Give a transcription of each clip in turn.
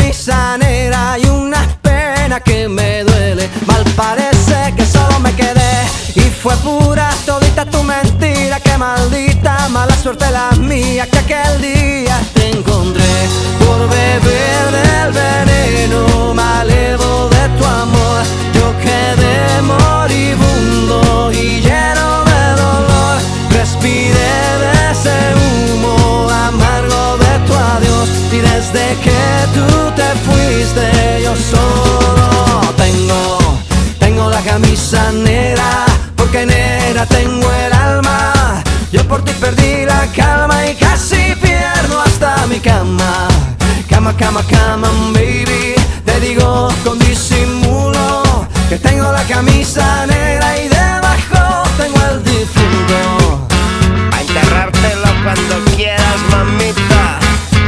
camisa negra y una pena que me duele. Mal parece que solo me quedé y fue pura todita tu mentira. Qué maldita mala suerte la mía que aquel día te encontré por beber del veneno malevo de tu amor. Yo quedé moribundo y lleno de dolor. Respiré de ese humo amargo de tu adiós y desde que tú te fuiste yo solo tengo la camisa negra, porque negra tengo el alma. Yo por ti perdí la calma y casi pierdo hasta mi cama. Cama, cama, cama, baby, te digo con disimulo que tengo la camisa negra y debajo tengo el difunto. A enterrártelo cuando quieras, mamita.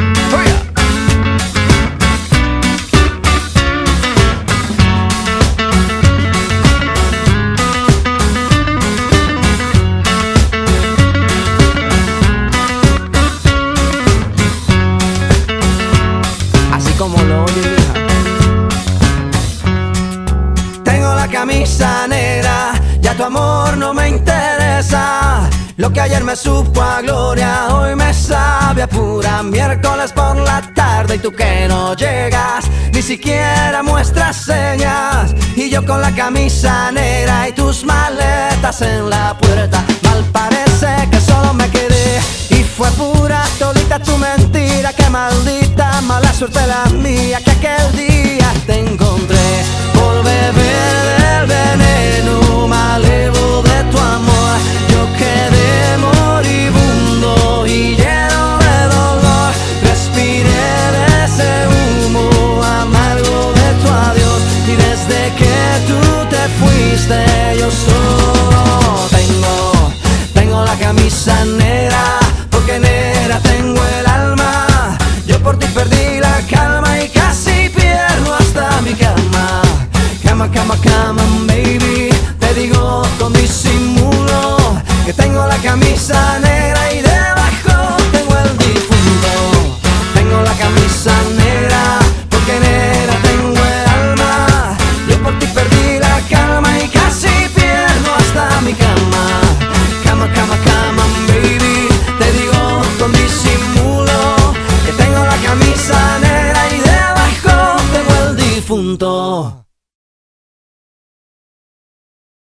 Así como lo oyes, hija. Tengo la camisa negra, ya tu amor no me interesa. Lo que ayer me supo a gloria, hoy me sabe a pura. Miércoles por la tarde y tú que no llegas, ni siquiera muestras señas. Y yo con la camisa negra y tus maletas en la puerta. Mal parece que solo me quedé y fue pura todita tu mentira. Qué maldita mala suerte la mía que aquel día te encontré por beber del veneno malevo de tu amor. Yo quedé moribundo y lleno de dolor. Respiré de ese humo amargo de tu adiós y desde que tú te fuiste yo solo tengo la camisa negra, porque negra tengo el alma. Yo por ti perdí la calma y casi pierdo hasta mi cama. Cama, cama, cama, baby, te digo con disimulo que tengo la camisa negra y debajo tengo el difunto. Tengo la camisa negra, porque negra tengo el alma. Yo por ti perdí la calma y casi pierdo hasta mi cama. Cama, cama, cama, baby, te digo con disimulo que tengo la camisa negra y debajo tengo el difunto.